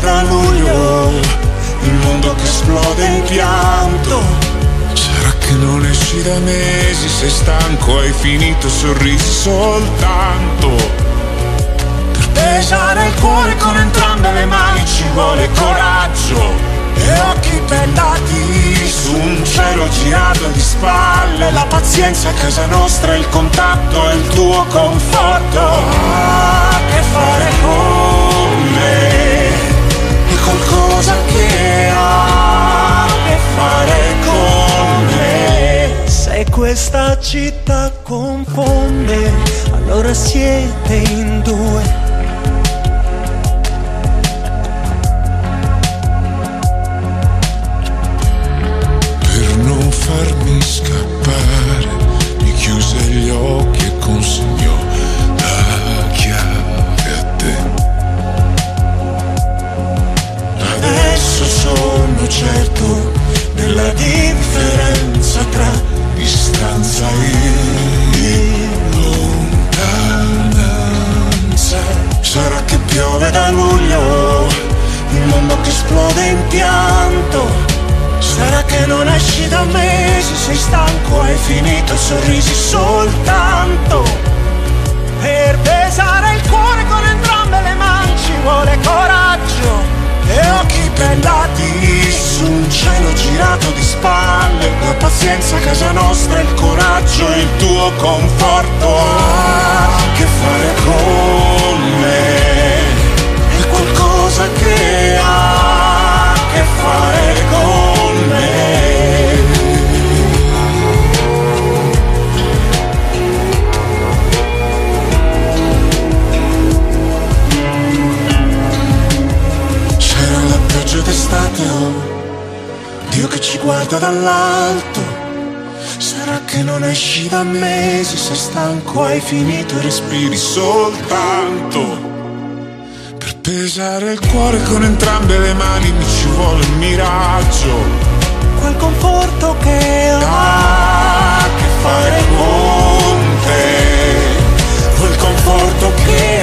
da luglio, il mondo che esplode in pianto. Sarà che non esci da mesi, sei stanco, hai finito, sorrisi soltanto. Per pesare il cuore con entrambe le mani ci vuole coraggio e occhi bellati su un cielo girato di spalle. La pazienza è casa nostra, il contatto è il tuo conforto. Che fare con me è qualcosa che ha che fare con me. Se questa città confonde, allora siete in due. Farmi scappare, mi chiuse gli occhi e consegnò la chiave a te. Adesso sono certo della differenza tra distanza e lontananza. Sarà che piove da luglio, il mondo che esplode in pianto. Sarà che non esci da mesi, sei stanco, hai finito, sorrisi soltanto. Per pesare il cuore con entrambe le mani ci vuole coraggio e occhi bellati su un cielo girato di spalle. La pazienza a casa nostra, il coraggio e il tuo conforto. Che fare con me è qualcosa che ha che fare con me. C'era la pioggia d'estate, oh, Dio che ci guarda dall'alto. Sarà che non esci da mesi, sei stanco, hai finito e respiri soltanto. Per pesare il cuore con entrambe le mani mi ci vuole un miraggio. Quel conforto che ha che fare con te, quel conforto che